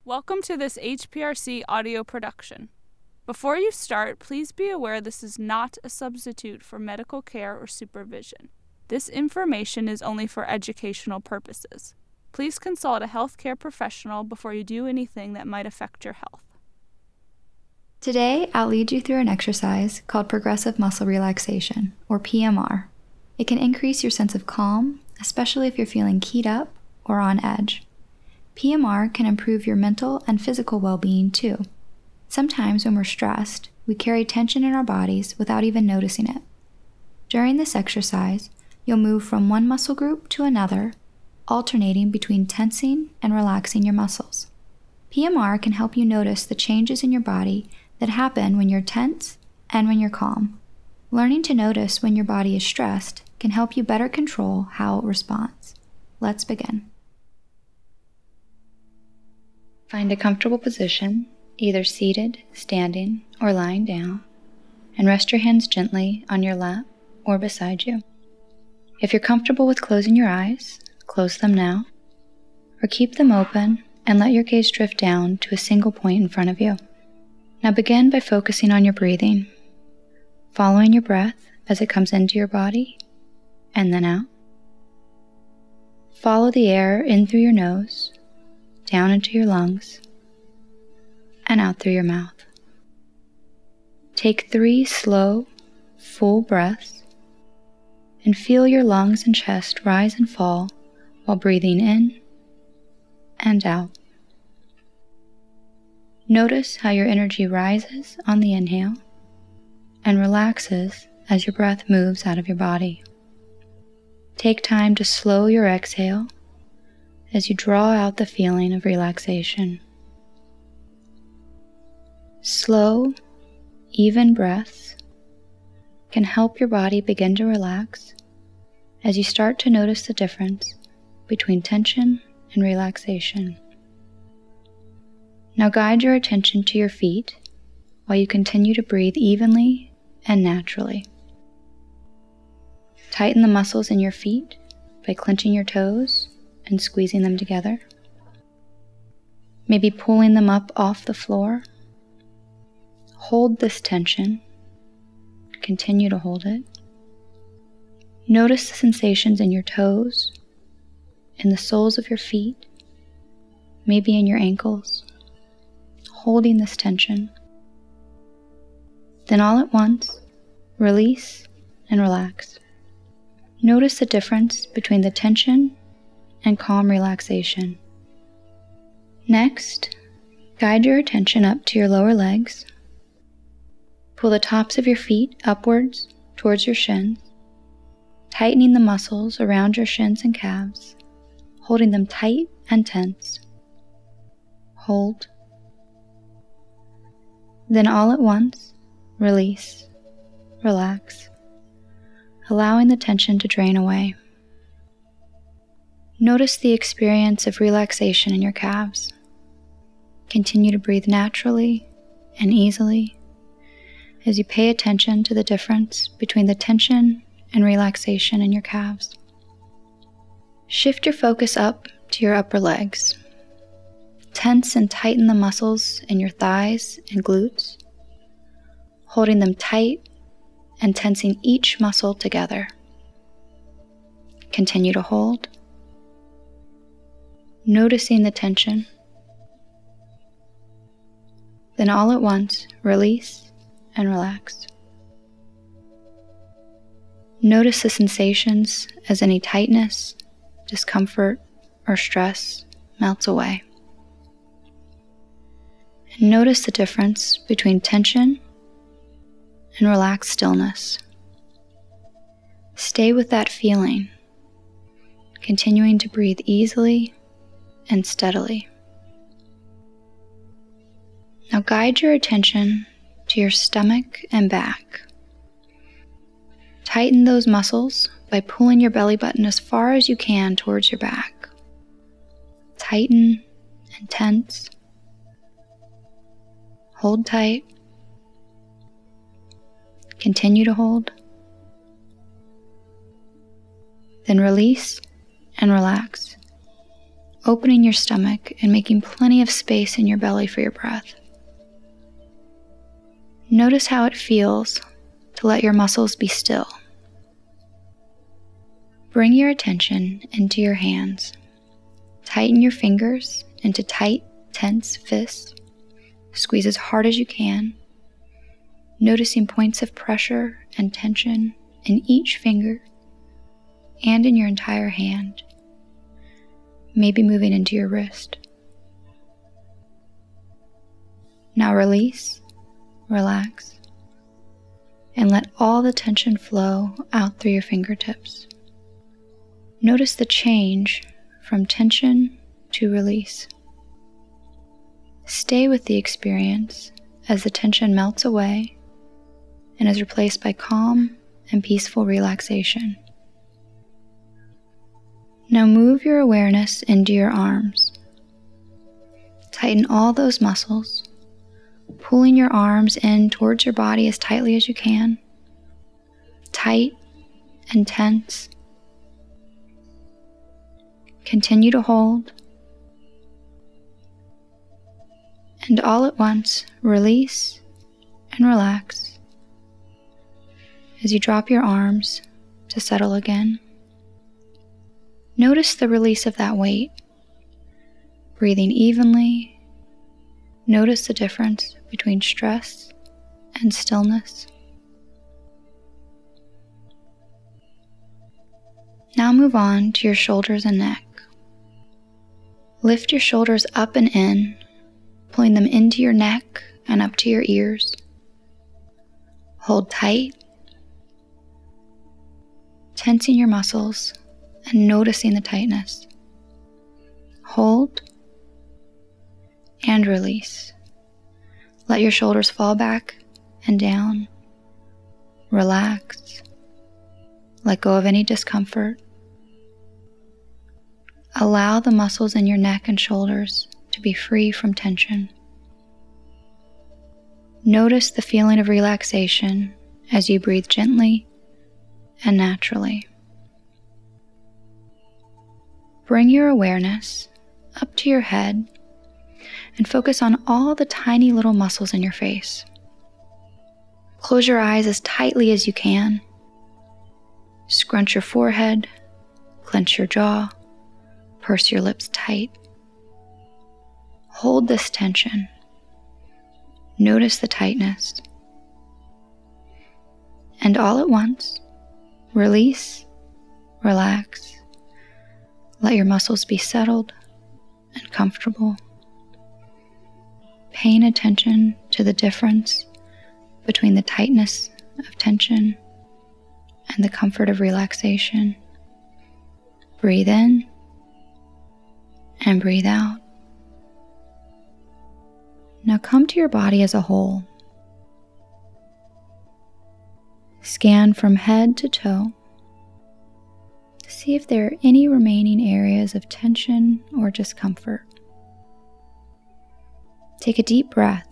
Welcome to this HPRC audio production. Before you start, please be aware this is not a substitute for medical care or supervision. This information is only for educational purposes. Please consult a healthcare professional before you do anything that might affect your health. Today, I'll lead you through an exercise called Progressive Muscle Relaxation, or PMR. It can increase your sense of calm, especially if you're feeling keyed up or on edge. PMR can improve your mental and physical well-being too. Sometimes when we're stressed, we carry tension in our bodies without even noticing it. During this exercise, you'll move from one muscle group to another, alternating between tensing and relaxing your muscles. PMR can help you notice the changes in your body that happen when you're tense and when you're calm. Learning to notice when your body is stressed can help you better control how it responds. Let's begin. Find a comfortable position, either seated, standing, or lying down, and rest your hands gently on your lap or beside you. If you're comfortable with closing your eyes, close them now, or keep them open and let your gaze drift down to a single point in front of you. Now begin by focusing on your breathing, following your breath as it comes into your body and then out. Follow the air in through your nose, down into your lungs, and out through your mouth. Take 3 slow, full breaths, and feel your lungs and chest rise and fall while breathing in and out. Notice how your energy rises on the inhale and relaxes as your breath moves out of your body. Take time to slow your exhale as you draw out the feeling of relaxation. Slow, even breaths can help your body begin to relax as you start to notice the difference between tension and relaxation. Now guide your attention to your feet while you continue to breathe evenly and naturally. Tighten the muscles in your feet by clenching your toes and squeezing them together. Maybe pulling them up off the floor. Hold this tension. Continue to hold it. Notice the sensations in your toes, in the soles of your feet, maybe in your ankles, holding this tension. Then all at once, release and relax. Notice the difference between the tension and calm relaxation. Next, guide your attention up to your lower legs. Pull the tops of your feet upwards towards your shins, tightening the muscles around your shins and calves, holding them tight and tense. Hold. Then all at once, release, relax, allowing the tension to drain away. Notice the experience of relaxation in your calves. Continue to breathe naturally and easily as you pay attention to the difference between the tension and relaxation in your calves. Shift your focus up to your upper legs. Tense and tighten the muscles in your thighs and glutes, holding them tight and tensing each muscle together. Continue to hold, noticing the tension. Then all at once, release and relax. Notice the sensations as any tightness, discomfort, or stress melts away. And notice the difference between tension and relaxed stillness. Stay with that feeling, continuing to breathe easily and steadily. Now guide your attention to your stomach and back. Tighten those muscles by pulling your belly button as far as you can towards your back. Tighten and tense. Hold tight. Continue to hold. Then release and relax. opening your stomach and making plenty of space in your belly for your breath. Notice how it feels to let your muscles be still. Bring your attention into your hands. Tighten your fingers into tight, tense fists. Squeeze as hard as you can, noticing points of pressure and tension in each finger and in your entire hand, maybe moving into your wrist. Now release, relax, and let all the tension flow out through your fingertips. Notice the change from tension to release. Stay with the experience as the tension melts away and is replaced by calm and peaceful relaxation. Now move your awareness into your arms. Tighten all those muscles, pulling your arms in towards your body as tightly as you can. Tight and tense. Continue to hold. And all at once, release and relax as you drop your arms to settle again. Notice the release of that weight. Breathing evenly. Notice the difference between stress and stillness. Now move on to your shoulders and neck. Lift your shoulders up and in, pulling them into your neck and up to your ears. Hold tight, tensing your muscles and noticing the tightness. Hold and release. Let your shoulders fall back and down. Relax. Let go of any discomfort. Allow the muscles in your neck and shoulders to be free from tension. Notice the feeling of relaxation as you breathe gently and naturally. Bring your awareness up to your head and focus on all the tiny little muscles in your face. Close your eyes as tightly as you can. Scrunch your forehead, clench your jaw, purse your lips tight. Hold this tension. Notice the tightness. And all at once, release, relax. Let your muscles be settled and comfortable. Paying attention to the difference between the tightness of tension and the comfort of relaxation. Breathe in and breathe out. Now come to your body as a whole. Scan from head to toe. See if there are any remaining areas of tension or discomfort. Take a deep breath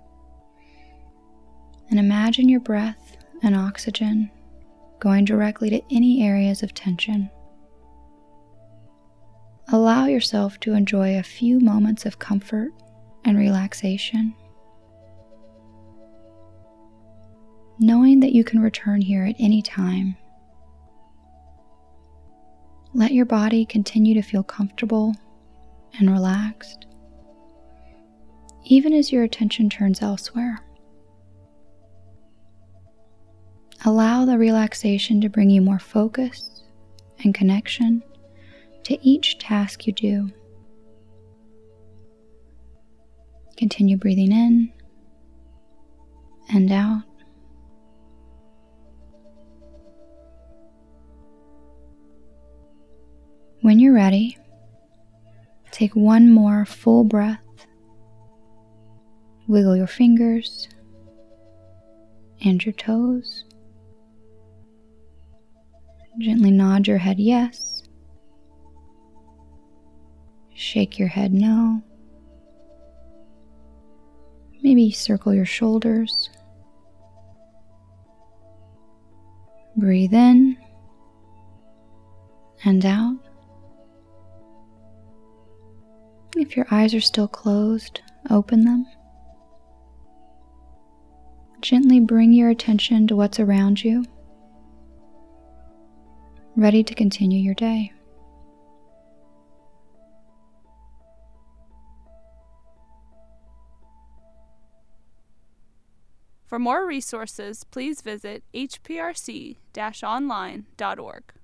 and imagine your breath and oxygen going directly to any areas of tension. Allow yourself to enjoy a few moments of comfort and relaxation, knowing that you can return here at any time. Let your body continue to feel comfortable and relaxed, even as your attention turns elsewhere. Allow the relaxation to bring you more focus and connection to each task you do. Continue breathing in and out. When you're ready, take one more full breath. Wiggle your fingers and your toes. Gently nod your head yes. Shake your head no. Maybe circle your shoulders. Breathe in and out. If your eyes are still closed, open them. Gently bring your attention to what's around you, ready to continue your day. For more resources, please visit hprc-online.org.